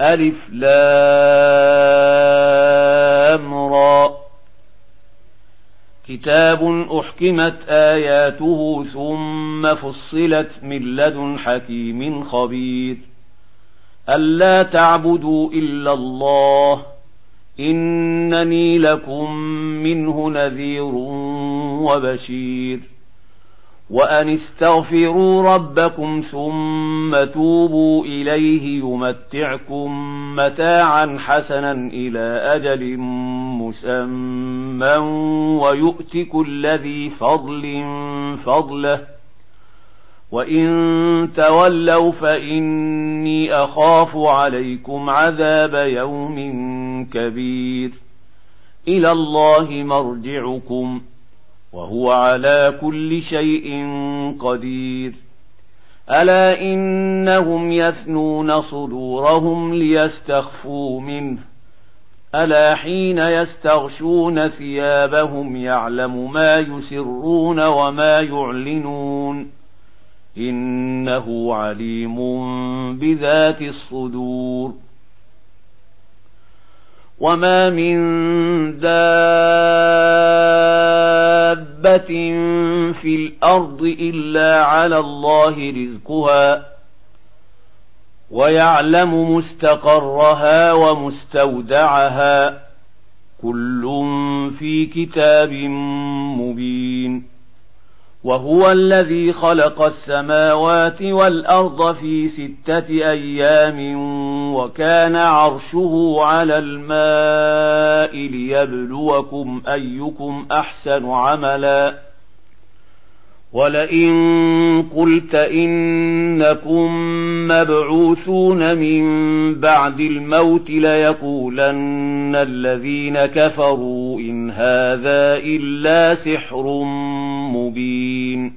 ألف لام را كتاب أحكمت آياته ثم فصلت من لدن حكيم خبير ألا تعبدوا إلا الله إنني لكم منه نذير وبشير وأن استغفروا ربكم ثم توبوا إليه يمتعكم متاعا حسنا إلى أجل مسمى ويؤت كل ذي فضل فضله وإن تولوا فإني أخاف عليكم عذاب يوم كبير إلى الله مرجعكم وهو على كل شيء قدير ألا إنهم يثنون صدورهم ليستخفوا منه ألا حين يستغشون ثيابهم يعلم ما يسرون وما يعلنون إنه عليم بذات الصدور وما من دابة في الأرض إلا على الله رزقها ويعلم مستقرها ومستودعها كل في كتاب مبين وهو الذي خلق السماوات والأرض في 6 أيام وكان عرشه على الماء ليبلوكم أيكم أحسن عملا ولئن قلت إنكم مبعوثون من بعد الموت ليقولن الذين كفروا إن هذا إلا سحر مبين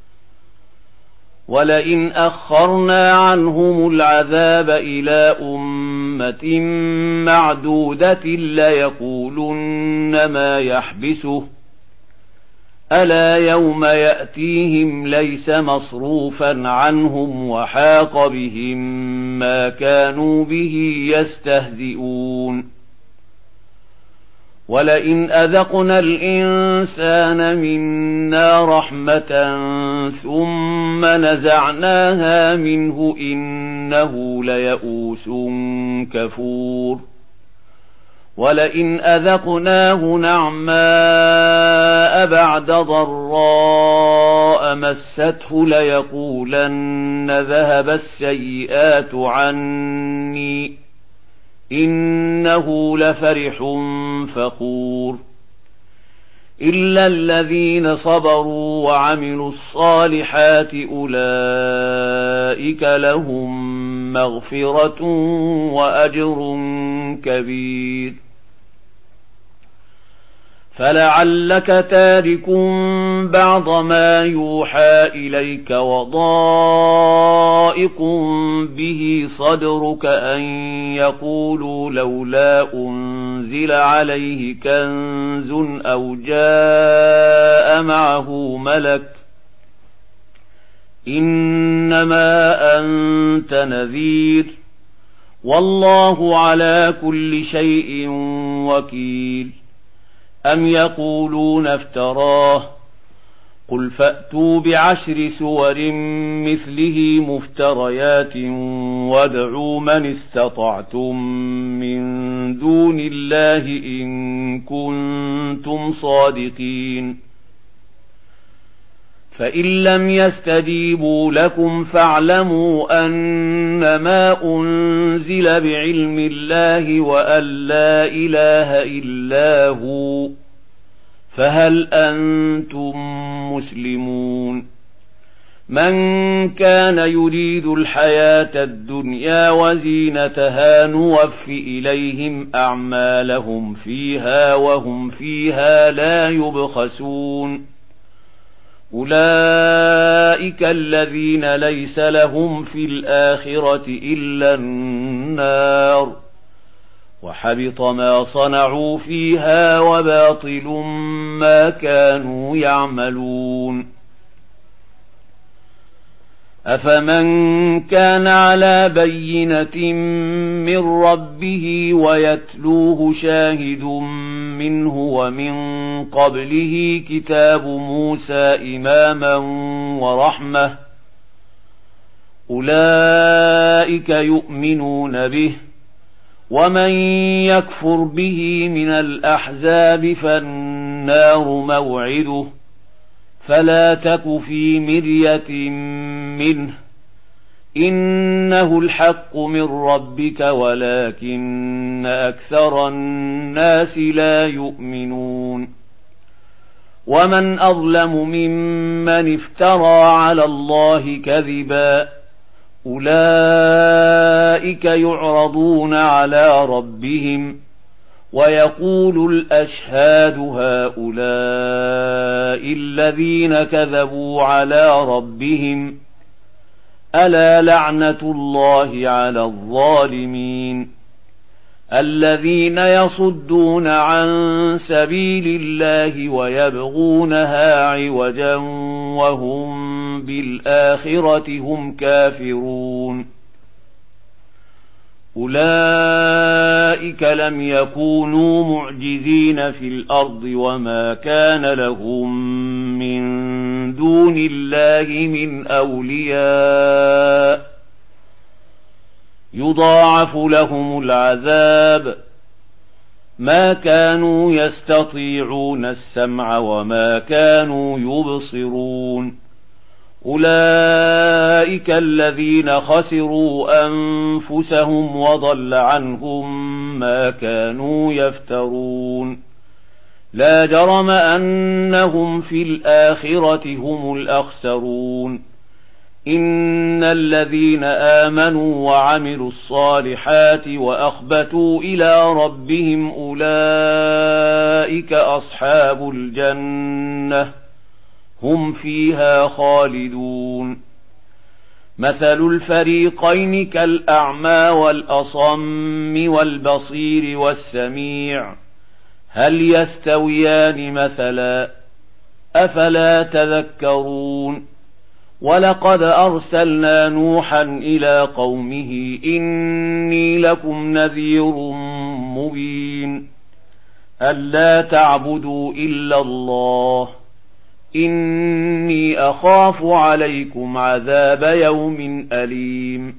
ولئن أخرنا عنهم العذاب إلى أمة معدودة ليقولن ما يحبسه ألا يوم يأتيهم ليس مصروفا عنهم وحاق بهم ما كانوا به يستهزئون ولئن أذقنا الإنسان منا رحمة ثم نزعناها منه إنه ليئوس كفور ولئن أذقناه نعماء بعد ضراء مسته ليقولن ذهب السيئات عني إنه لفرح فخور إلا الذين صبروا وعملوا الصالحات أولئك لهم مغفرة وأجر كبير فلعلك تارك بعض ما يوحى إليك وضائق به صدرك أن يقولوا لولا أنزل عليه كنز أو جاء معه ملك إنما أنت نذير والله على كل شيء وكيل أم يقولون افتراه قل فأتوا ب10 سور مثله مفتريات وادعوا من استطعتم من دون الله إن كنتم صادقين فإن لم يستجيبوا لكم فاعلموا أنما أنزل بعلم الله وأن لا إله إلا هو فهل أنتم مسلمون من كان يريد الحياة الدنيا وزينتها نوف إليهم أعمالهم فيها وهم فيها لا يبخسون أولئك الذين ليس لهم في الآخرة إلا النار وحبط ما صنعوا فيها وباطل ما كانوا يعملون أفمن كان على بينة من ربه ويتلوه شاهد منه ومن قبله كتاب موسى إماما ورحمة أولئك يؤمنون به ومن يكفر به من الأحزاب فالنار موعده فلا تك في مرية منه إنه الحق من ربك ولكن أكثر الناس لا يؤمنون ومن أظلم ممن افترى على الله كذبا أولئك يعرضون على ربهم ويقول الأشهاد هؤلاء الذين كذبوا على ربهم ألا لعنة الله على الظالمين الذين يصدون عن سبيل الله ويبغونها عوجا وهم بالآخرة هم كافرون أولئك لم يكونوا معجزين في الأرض وما كان لهم من دون الله من أولياء يضاعف لهم العذاب ما كانوا يستطيعون السمع وما كانوا يبصرون أولئك الذين خسروا أنفسهم وضل عنهم ما كانوا يفترون لا جرم أنهم في الآخرة هم الأخسرون إن الذين آمنوا وعملوا الصالحات وأخبتوا إلى ربهم أولئك أصحاب الجنة هم فيها خالدون مثل الفريقين كالأعمى والأصم والبصير والسميع هل يستويان مثلا أفلا تذكرون ولقد أرسلنا نوحا إلى قومه إني لكم نذير مبين ألا تعبدوا إلا الله إني أخاف عليكم عذاب يوم أليم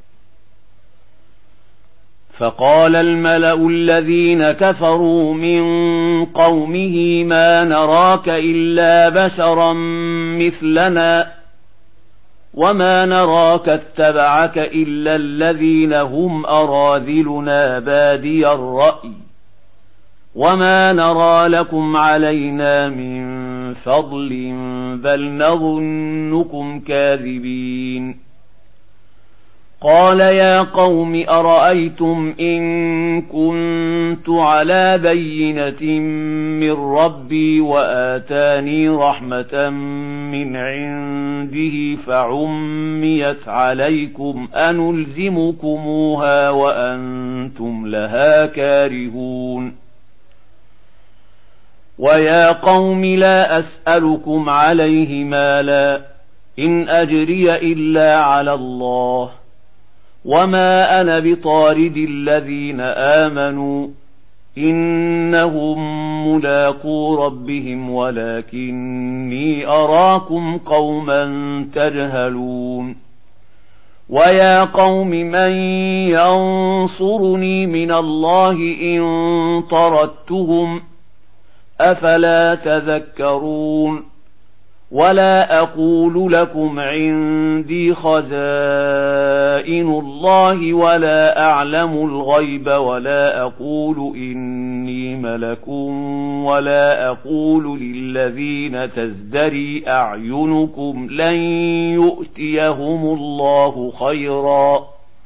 فقال الملأ الذين كفروا من قومه ما نراك إلا بشرا مثلنا وما نراك اتبعك إلا الذين هم أراذلنا بادي الرأي وما نرى لكم علينا من فضل بل نظنكم كاذبين قال يا قوم أرأيتم إن كنت على بينة من ربي وآتاني رحمة من عنده فعميت عليكم أنلزمكموها وأنتم لها كارهون ويا قوم لا أسألكم عليه مالا إن أجري إلا على الله وما أنا بطارد الذين آمنوا إنهم ملاقو ربهم ولكني أراكم قوما تجهلون ويا قوم من ينصرني من الله إن طردتهم أفلا تذكرون ولا أقول لكم عندي خزائن الله ولا أعلم الغيب ولا أقول إني ملك ولا أقول للذين تزدري أعينكم لن يؤتيهم الله خيرا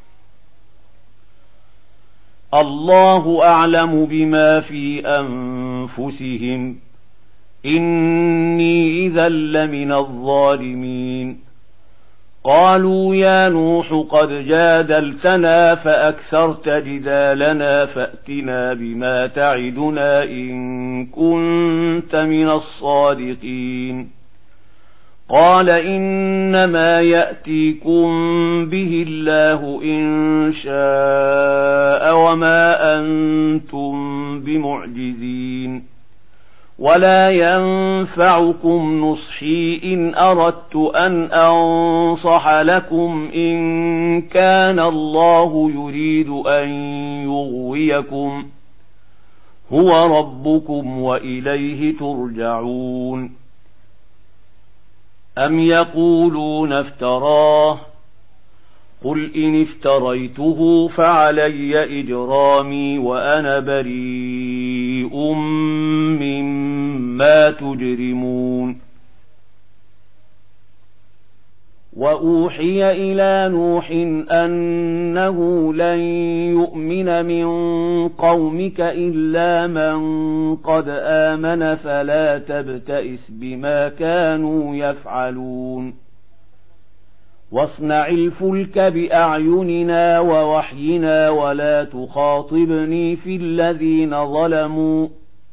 الله أعلم بما في أنفسهم إني إذا لمن الظالمين قالوا يا نوح قد جادلتنا فأكثرت جدالنا فأتنا بما تعدنا إن كنت من الصادقين قال إنما يأتيكم به الله إن شاء وما أنتم بمعجزين ولا ينفعكم نصحي إن أردت أن أنصح لكم إن كان الله يريد أن يغويكم هو ربكم وإليه ترجعون أم يقولون افتراه قل إن افتريته فعلي إجرامي وأنا بريء مما تجرمون وأوحي إلى نوح أنه لن يؤمن من قومك إلا من قد آمن فلا تبتئس بما كانوا يفعلون واصنع الفلك بأعيننا ووحينا ولا تخاطبني في الذين ظلموا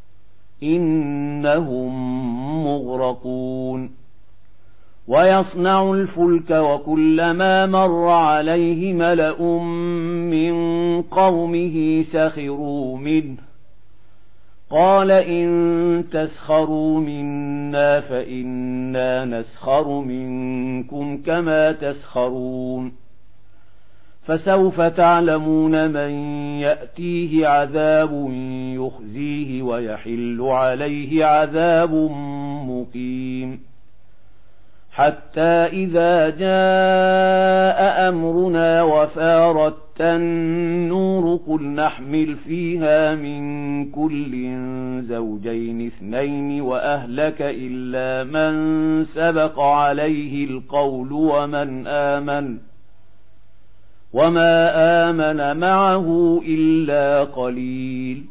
إنهم مغرقون ويصنع الفلك وكلما مر عليه ملأ من قومه سخروا منه قال إن تسخروا منا فإنا نسخر منكم كما تسخرون فسوف تعلمون من يأتيه عذاب يخزيه ويحل عليه عذاب مقيم حتى إذا جاء أمرنا وفارت النور قل نحمل فيها من كل زوجين اثنين وأهلك إلا من سبق عليه القول وما آمن معه إلا قليل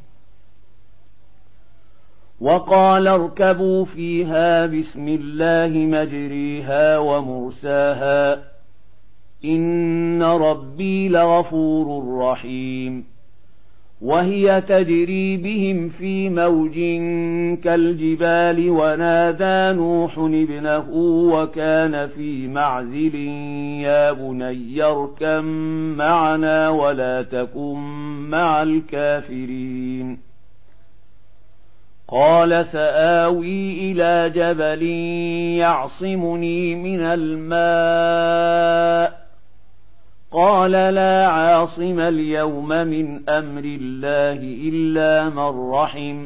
وقال اركبوا فيها بسم الله مجريها ومرساها إن ربي لغفور رحيم وهي تجري بهم في موج كالجبال ونادى نوح ابنه وكان في معزل يا بني اركب معنا ولا تكن مع الكافرين قال سآوي إلى جبل يعصمني من الماء قال لا عاصم اليوم من أمر الله إلا من رحم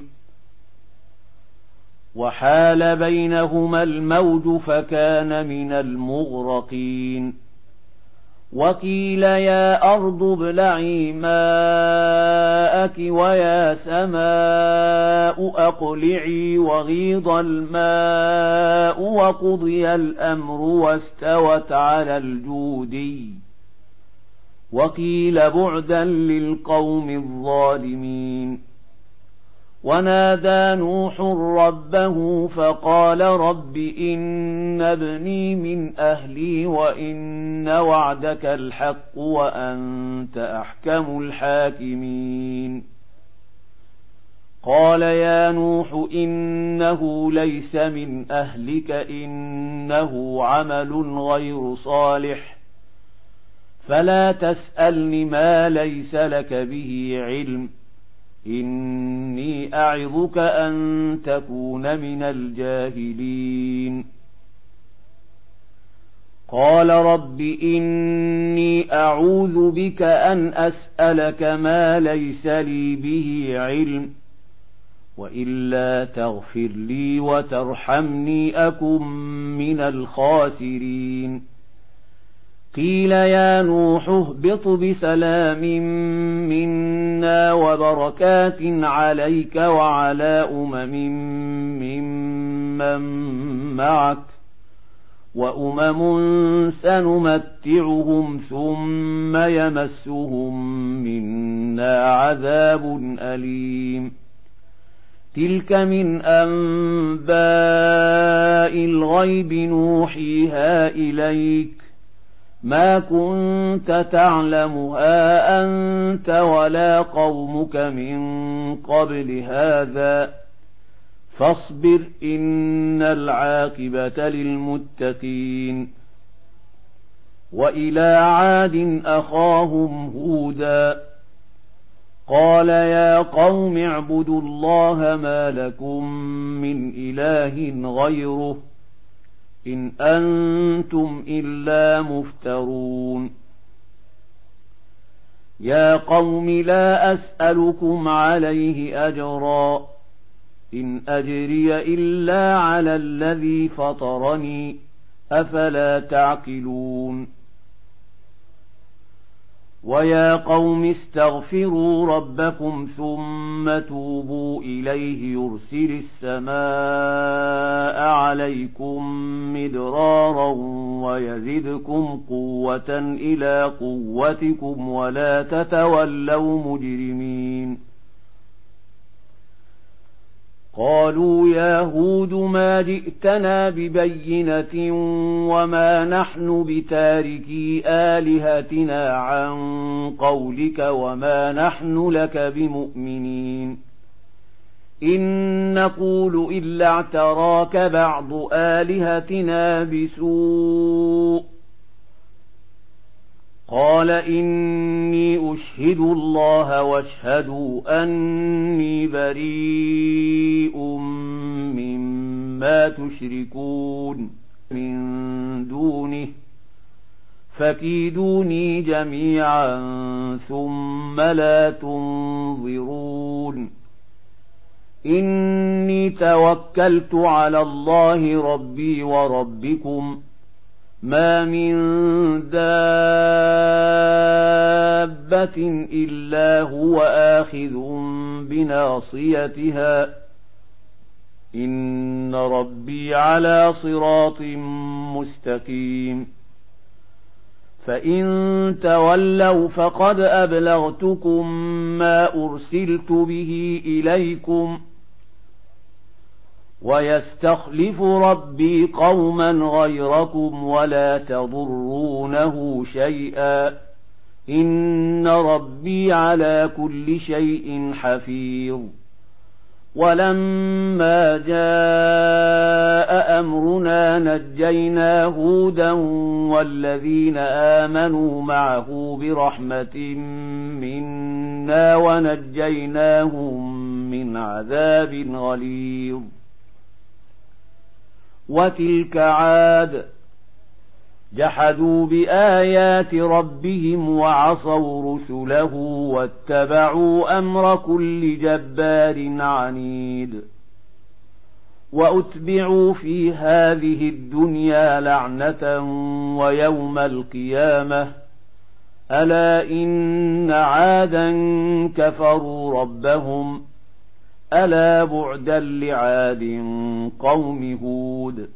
وحال بينهما الموج فكان من المغرقين وقيل يا أرض ابلعي ماءك ويا سماء أقلعي وغيض الماء وقضي الأمر واستوت على الجودي وقيل بعدا للقوم الظالمين ونادى نوح ربه فقال رب إن ابني من أهلي وإن وعدك الحق وأنت أحكم الحاكمين قال يا نوح إنه ليس من أهلك إنه عمل غير صالح فلا تسألني ما ليس لك به علم إني أعظك أن تكون من الجاهلين قال رب إني أعوذ بك أن أسألك ما ليس لي به علم وإلا تغفر لي وترحمني أكن من الخاسرين قيل يا نوح اهبط بسلام منا وبركات عليك وعلى ممن معك وأمم سنمتعهم ثم يمسهم منا عذاب أليم تلك من أنباء الغيب نوحيها إليك ما كنت تعلمها أنت ولا قومك من قبل هذا فاصبر إن العاقبة للمتقين. وإلى عاد أخاهم هودا قال يا قوم اعبدوا الله ما لكم من إله غيره إن أنتم إلا مفترون. يا قوم لا أسألكم عليه أجرا إن أجري إلا على الذي فطرني أفلا تعقلون. ويا قوم استغفروا ربكم ثم توبوا إليه يرسل السماء عليكم مدرارا ويزدكم قوة إلى قوتكم ولا تتولوا مجرمين. قالوا يا هود ما جئتنا ببينة وما نحن بتاركي آلهتنا عن قولك وما نحن لك بمؤمنين إن نقول إلا اعتراك بعض آلهتنا بسوء. قال إني أشهد الله واشهدوا أني بريء مما تشركون من دونه فكيدوني جميعا ثم لا تنظرون. إني توكلت على ربي وربكم ما من دابة إلا هو آخذ بناصيتها إن ربي على صراط مستقيم. فإن تولوا فقد أبلغتكم ما أرسلت به إليكم ويستخلف ربي قوما غيركم ولا تضرونه شيئا إن ربي على كل شيء حفيظ. ولما جاء أمرنا نجينا هودا والذين آمنوا معه برحمة منا ونجيناهم من عذاب غليظ. وتلك عاد جحدوا بآيات ربهم وعصوا رسله واتبعوا أمر كل جبار عنيد. وأتبعوا في هذه الدنيا لعنة ويوم القيامة ألا إن عادا كفروا ربهم ألا بعدا لعاد قوم هود.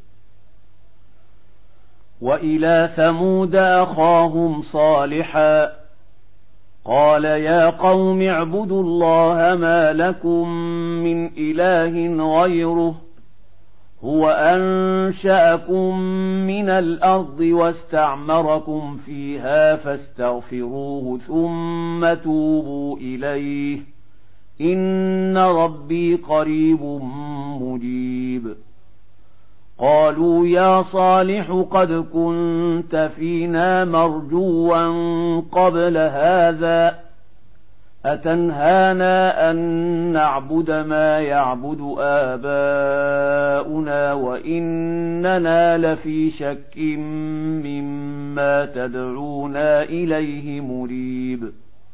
وإلى ثمود أخاهم صالحا قال يا قوم اعبدوا الله ما لكم من إله غيره هو أنشأكم من الأرض واستعمركم فيها فاستغفروه ثم توبوا إليه إن ربي قريب مجيب. قالوا يا صالح قد كنت فينا مرجوا قبل هذا أتنهانا أن نعبد ما يعبد آباؤنا وإننا لفي شك مما تدعونا إليه مريب.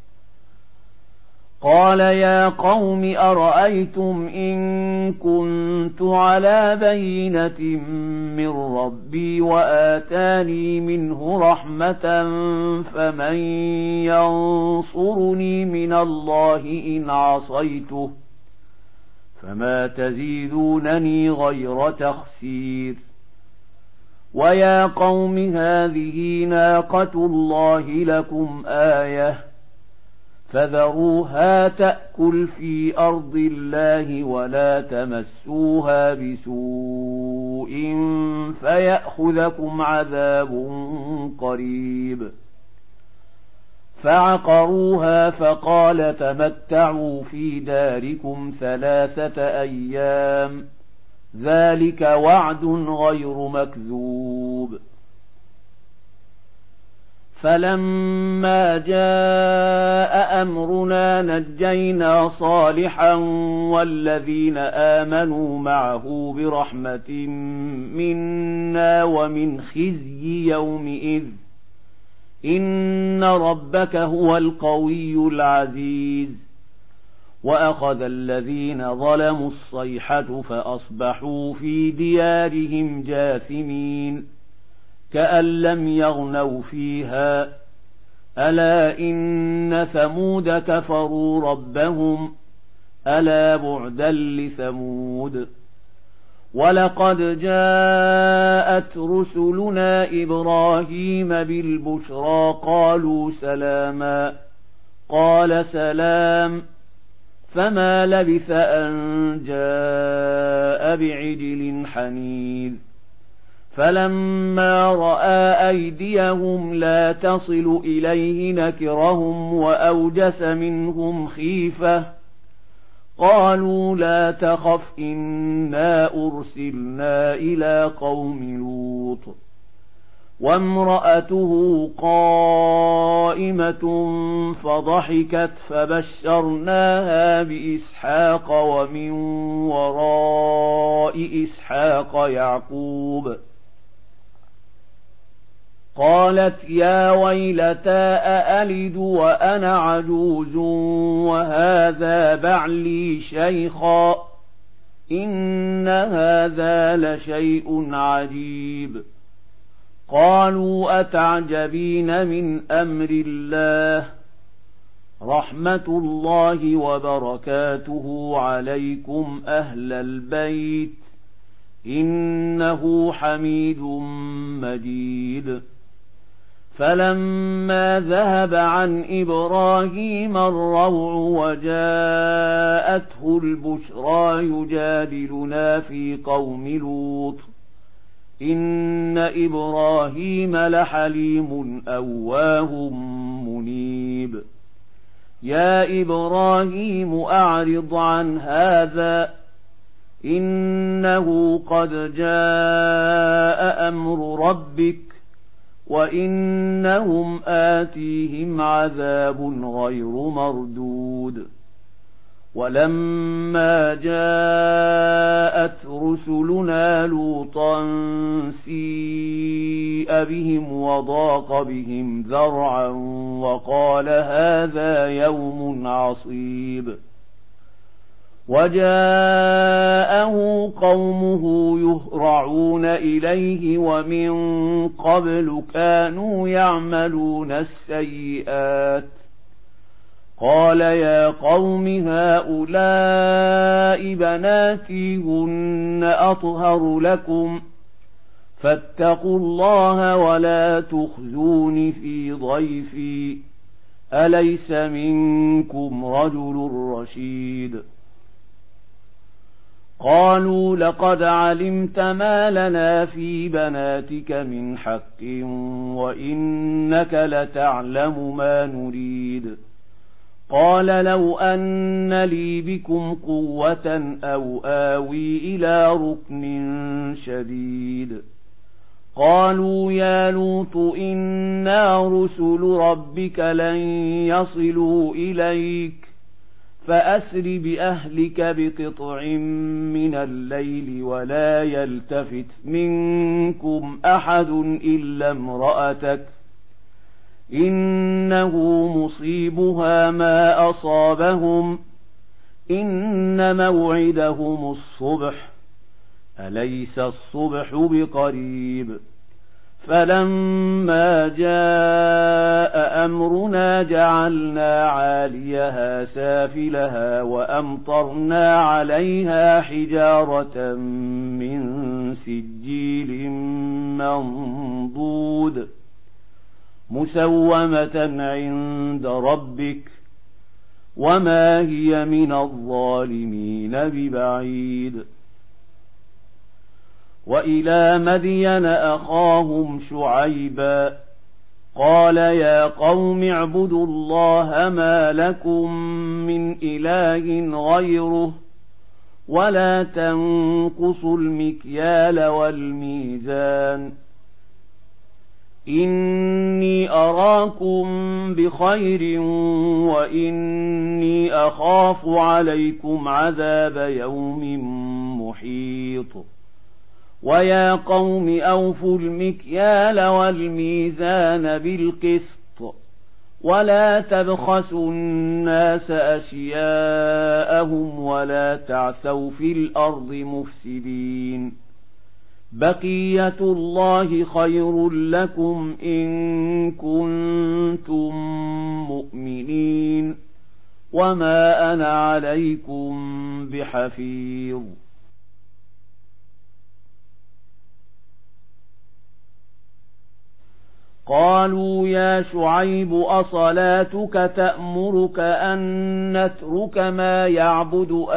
قال يا قوم أرأيتم إن كنت على بينة من ربي وآتاني منه رحمة فمن ينصرني من الله إن عصيته فما تزيدونني غير تخسير. ويا قوم هذه ناقة الله لكم آية فذروها تأكل في أرض الله ولا تمسوها بسوء فيأخذكم عذاب قريب. فعقروها فقال تمتعوا في داركم 3 أيام ذلك وعد غير مكذوب. فلما جاء أمرنا نجينا صالحا والذين آمنوا معه برحمة منا ومن خزي يومئذ إن ربك هو القوي العزيز. وأخذ الذين ظلموا الصيحة فأصبحوا في ديارهم جاثمين كأن لم يغنوا فيها ألا إن ثمود كفروا ربهم ألا بعدا لثمود. ولقد جاءت رسلنا إبراهيم بالبشرى قالوا سلاما قال سلام فما لبث أن جاء بعجل حنيذ. فلما رأى أيديهم لا تصل إليه نكرهم وأوجس منهم خيفة قالوا لا تخف إنا أرسلنا إلى قوم لوط وامرأته قائمة فضحكت فبشرناها بإسحاق ومن وراء إسحاق يعقوب. قالت يا ويلتى أألد وأنا عجوز وهذا بعلي شيخا إن هذا لشيء عجيب. قالوا أتعجبين من أمر الله رحمة الله وبركاته عليكم أهل البيت إنه حميد مجيد. فلما ذهب عن إبراهيم الروع وجاءته البشرى يجادلنا في قوم لوط إن إبراهيم لحليم أواه منيب. يا إبراهيم أعرض عن هذا إنه قد جاء أمر ربك وإنهم آتيهم عذاب غير مردود. ولما جاءت رسلنا لوطا سيء بهم وضاق بهم ذرعا وقال هذا يوم عصيب. وجاءه قومه يهرعون إليه ومن قبل كانوا يعملون السيئات قال يا قوم هؤلاء بناتي هن أطهر لكم فاتقوا الله ولا تخزون في ضيفي أليس منكم رجل رشيد. قالوا لقد علمت ما لنا في بناتك من حق وإنك لتعلم ما نريد. قال لو أن لي بكم قوة أو آوي إلى ركن شديد. قالوا يا لوط إنا رسل ربك لن يصلوا إليك فأسر بأهلك بقطع من الليل ولا يلتفت منكم أحد إلا امرأتك إنه مصيبها ما أصابهم إن موعدهم الصبح أليس الصبح بقريب. فلما جاء أمرنا جعلنا عاليها سافلها وأمطرنا عليها حجارة من سجيل منضود مسومة عند ربك وما هي من الظالمين ببعيد. وإلى مدين أخاهم شعيبا قال يا قوم اعبدوا الله ما لكم من إله غيره ولا تنقصوا المكيال والميزان إني أراكم بخير وإني أخاف عليكم عذاب يوم محيط ويا قوم أوفوا المكيال والميزان بالقسط ولا تبخسوا الناس أشياءهم ولا تعثوا في الأرض مفسدين بقية الله خير لكم إن كنتم مؤمنين وما أنا عليكم بحفيظ قالوا يا شعيب أصلاتك تأمرك أن نترك ما يعبد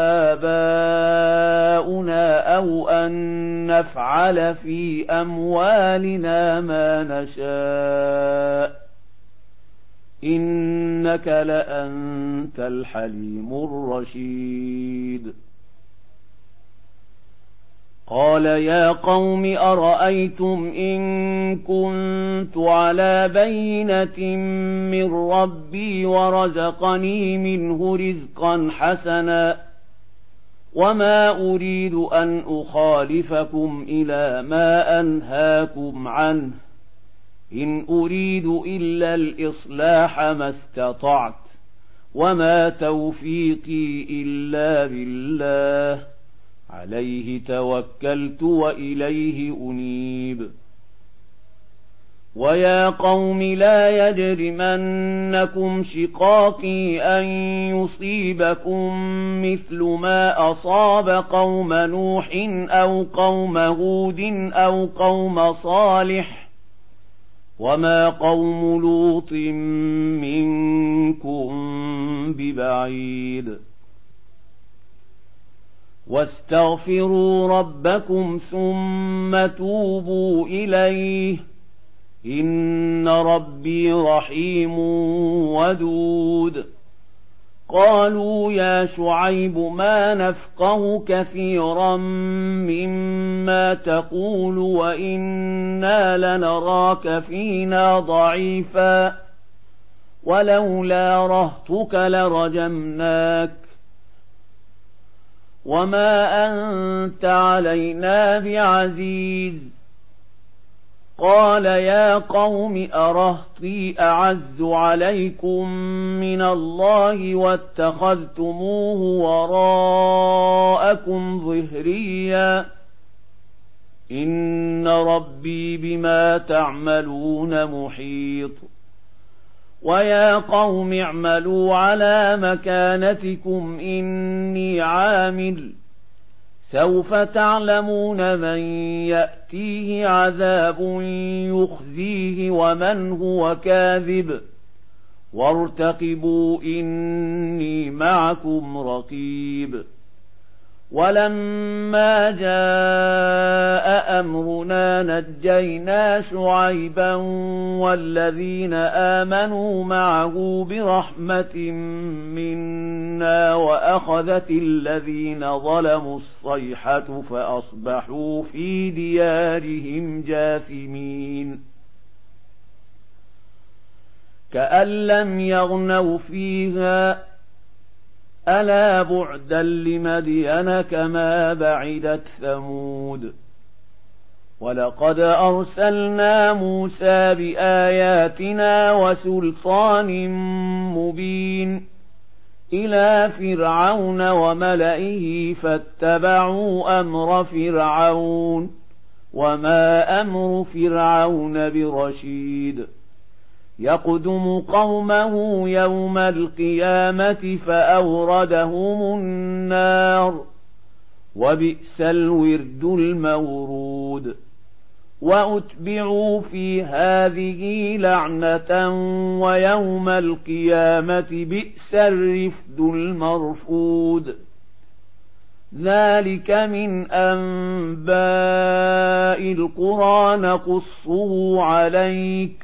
آباؤنا أو أن نفعل في أموالنا ما نشاء إنك لأنت الحليم الرشيد قال يا قوم أرأيتم إن كنت على بينة من ربي ورزقني منه رزقا حسنا وما أريد أن أخالفكم إلى ما أنهاكم عنه إن أريد إلا الإصلاح ما استطعت وما توفيقي إلا بالله عليه توكلت وإليه أنيب ويا قوم لا يجرمنكم شقاقي أن يصيبكم مثل ما أصاب قوم نوح أو قوم هود أو قوم صالح وما قوم لوط منكم ببعيد واستغفروا ربكم ثم توبوا إليه إن ربي رحيم ودود قالوا يا شعيب ما نفقه كثيرا مما تقول وإنا لنراك فينا ضعيفا ولولا رهطك لرجمناك وما أنت علينا بعزيز قال يا قوم أرهطي أعز عليكم من الله واتخذتموه وراءكم ظهريا إن ربي بما تعملون محيط ويا قوم اعملوا على مكانتكم إني عامل سوف تعلمون من يأتيه عذاب يخزيه ومن هو كاذب وارتقبوا إني معكم رقيب ولما جاء أمرنا نجينا شعيبا والذين آمنوا معه برحمة منا وأخذت الذين ظلموا الصيحة فأصبحوا في ديارهم جاثمين كأن لم يغنوا فيها ألا بعدا لمدين كما بعدت ثمود ولقد أرسلنا موسى بآياتنا وسلطان مبين إلى فرعون وملئه فاتبعوا أمر فرعون وما أمر فرعون برشيد يقدم قومه يوم القيامة فأوردهم النار وبئس الورد المورود وأتبعوا في هذه لعنة ويوم القيامة بئس الرفد المرفود ذلك من أنباء القرى نقصه عليك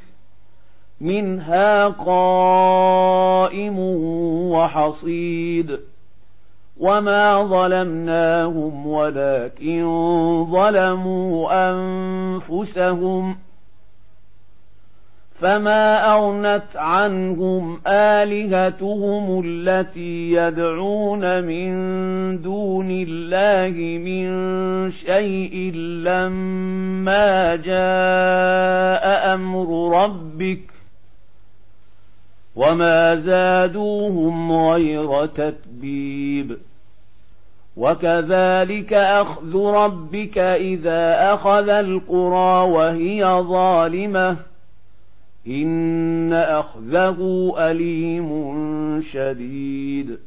منها قائم وحصيد وما ظلمناهم ولكن ظلموا أنفسهم فما أغنت عنهم آلهتهم التي يدعون من دون الله من شيء لما جاء أمر ربك وما زادوهم غير تتبيب وكذلك أخذ ربك إذا أخذ القرى وهي ظالمة إن أخذه أليم شديد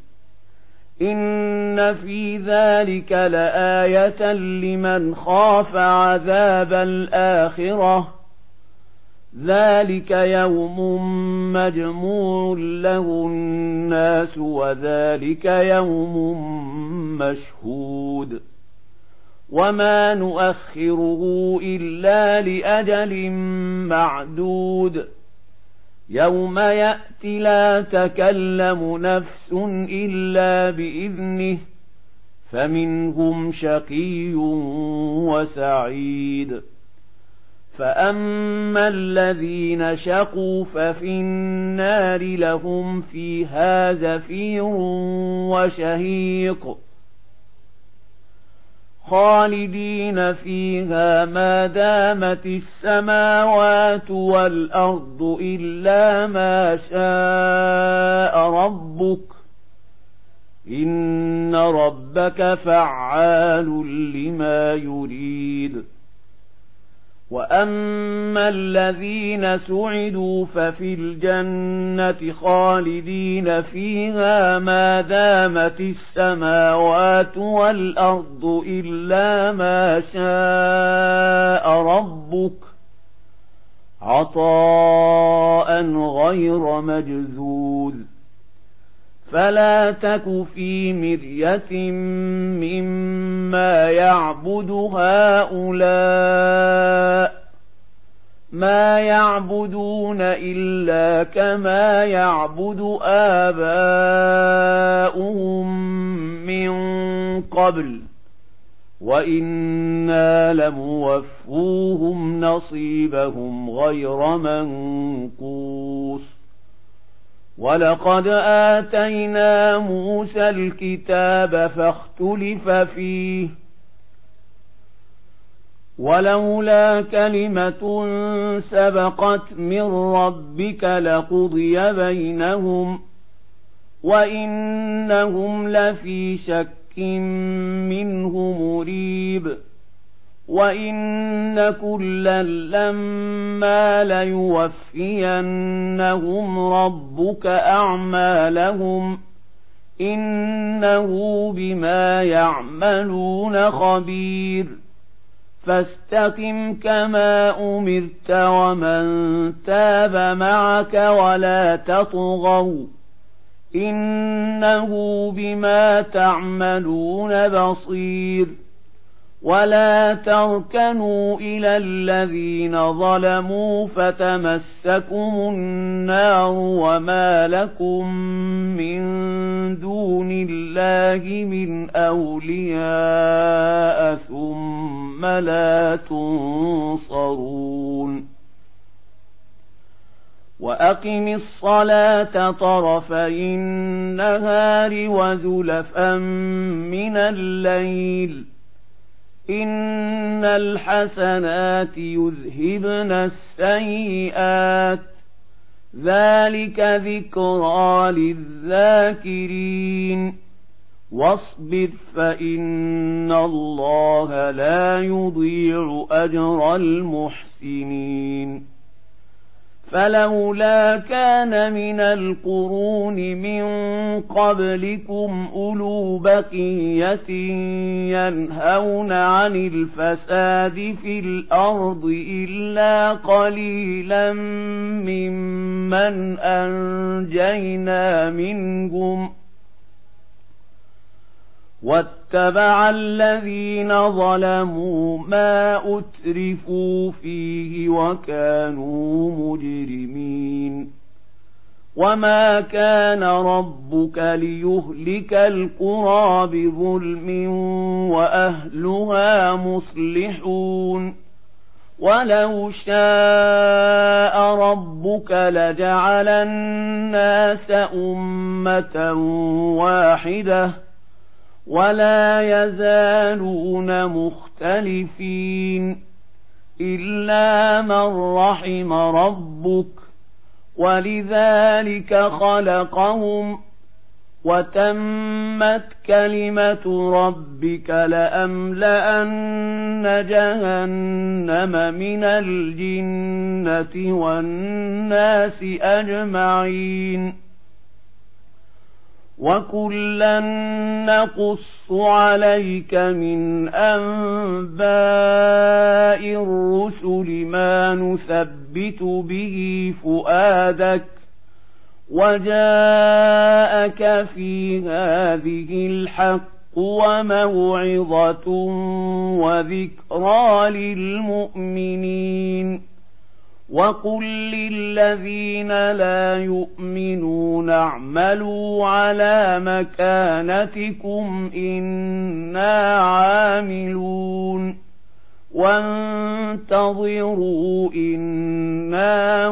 إن في ذلك لآية لمن خاف عذاب الآخرة ذلك يوم مجموع له الناس وذلك يوم مشهود وما نؤخره إلا لأجل معدود يوم يأتي لا تكلم نفس إلا بإذنه فمنهم شقي وسعيد فأما الذين شقوا ففي النار لهم فيها زفير وشهيق خالدين فيها ما دامت السماوات والأرض إلا ما شاء ربك إن ربك فعال لما يريد وأما الذين سعدوا ففي الجنة خالدين فيها ما دامت السماوات والأرض إلا ما شاء ربك عطاء غير مجذوذ فلا تك في مرية مما يعبد هؤلاء ما يعبدون إلا كما يعبد آباؤهم من قبل وإنا لموفوهم نصيبهم غير منقوص ولقد آتينا موسى الكتاب فاختلف فيه ولولا كلمة سبقت من ربك لقضي بينهم وإنهم لفي شك منه مريب وإن كلا لما ليوفينهم ربك أعمالهم إنه بما يعملون خبير فاستقم كما أمرت ومن تاب معك ولا تطغوا إنه بما تعملون بصير ولا تركنوا إلى الذين ظلموا فتمسكم النار وما لكم من دون الله من أولياء ثم لا تنصرون وأقم الصلاة طرفي النهار وزلفا من الليل إن الحسنات يذهبن السيئات ذلك ذكرى للذاكرين واصبر فإن الله لا يضيع أجر المحسنين فلولا كان من القرون من قبلكم أولو بقية ينهون عن الفساد في الأرض إلا قليلا ممن أنجينا منهم واتبع الذين ظلموا ما أترفوا فيه وكانوا مجرمين وما كان ربك ليهلك القرى بظلم وأهلها مصلحون ولو شاء ربك لجعل الناس أمة واحدة ولا يزالون مختلفين إلا من رحم ربك ولذلك خلقهم وتمت كلمة ربك لأملأن جهنم من الجنة والناس أجمعين وكلا نقص عليك من أنباء الرسل ما نثبت به فؤادك وجاءك في هذه الحق وموعظة وذكرى للمؤمنين وقل للذين لا يؤمنون اعملوا على مكانتكم إنا عاملون وانتظروا إنا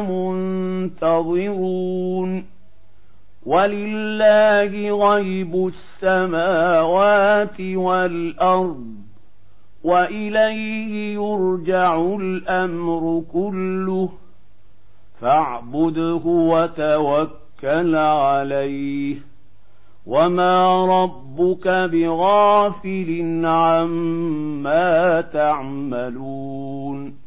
منتظرون ولله غيب السماوات والأرض وإليه يرجع الأمر كله فاعبده وتوكل عليه وما ربك بغافل عما تعملون